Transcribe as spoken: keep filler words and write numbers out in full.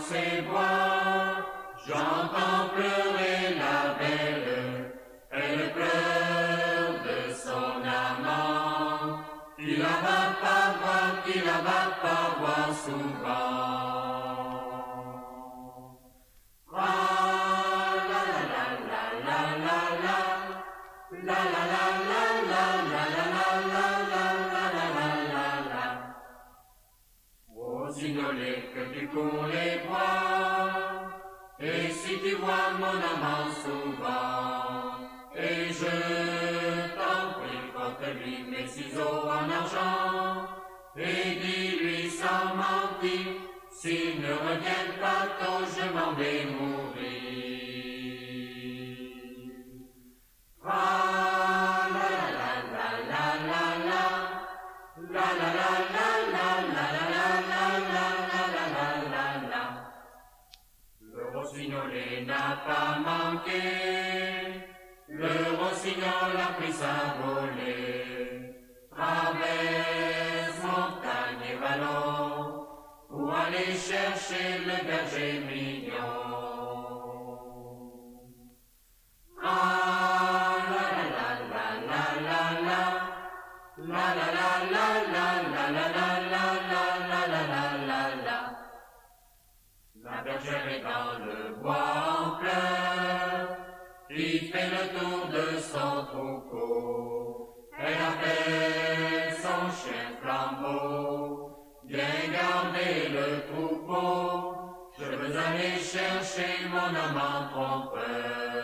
ses bois, j'entends pleurer la belle, elle pleure de son amant, qui la va pas voir, qui la va pas voir souvent. Ah, la la la la la la la, la la la la la la la la la la la la la. Rosignolé que tu cours les bois, et si tu vois mon amant souvent, et je t'en prie, porte-lui mes ciseaux en argent, et dis-lui sans mentir, s'il ne revient pas tôt, je m'en vais mourir. Ah, la la la la la la, la la la la la la la la la la la la la. Le rossignolé n'a pas manqué, le rossignol a pris sa volée, traverse montagne et vallon, pour aller chercher le berger mignon. Ah, la la la la la la, la la la la la la la la la la la la la la. La bergère est dans le bois en pleurs, il fait le tour de son troupeau, elle appelle son chien Flambeau, viens garder le troupeau, je veux aller chercher mon amant trompeur.